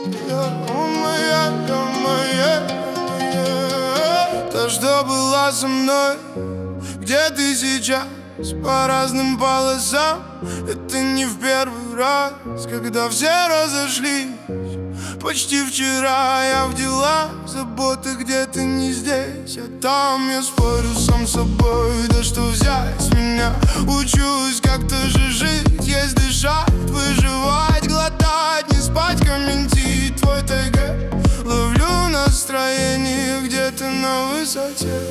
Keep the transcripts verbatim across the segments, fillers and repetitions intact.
моя, моя, моя. То, что была со мной, где ты сейчас, по разным полосам. Это не в первый раз, когда все разошлись. Почти вчера я в делах, заботы где-то не здесь, а там я спорю сам с собой. Да что взять с меня? Учусь как-то же жить, есть дышать, выживать, глотать, не спать, комментить твой ТГ. Ловлю настроение где-то на высоте.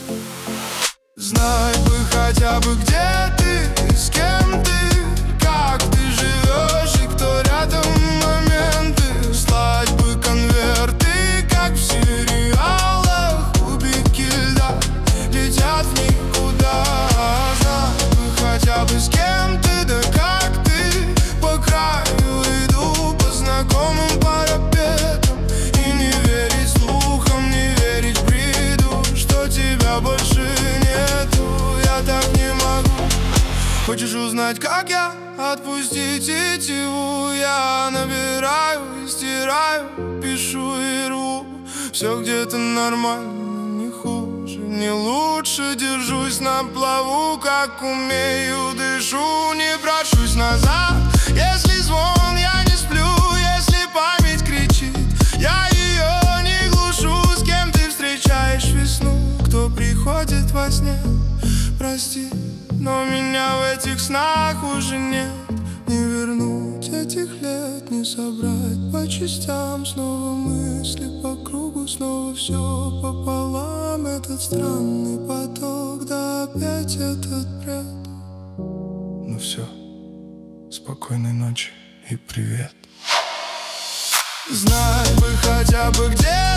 Знать бы хотя бы, где ты, с кем ты, как ты живешь и кто рядом моменты. Слать бы конверты, как в сериалах, кубики льда летят в никуда. Знать бы хотя бы, с кем ты, да как ты. По краю иду, по знакомым парапетам, и не верить слухам, не верить бреду, что тебя больше нету, я так не могу. Хочешь узнать, как я? Отпустить тетиву. Я набираю и стираю, пишу и рву. Все где-то нормально, не хуже, не лучше. Держусь на плаву, как умею, дышу. Не прошусь назад, если звон, я не сплю. Если память кричит, я ее не глушу. С кем ты встречаешь весну? Кто приходит во сне? Прости, но меня в этих снах уже нет. Не вернуть этих лет, не собрать по частям. Снова мысли по кругу, снова все пополам. Этот странный поток, да опять этот бред. Ну все, спокойной ночи и привет. Знать бы хотя бы, где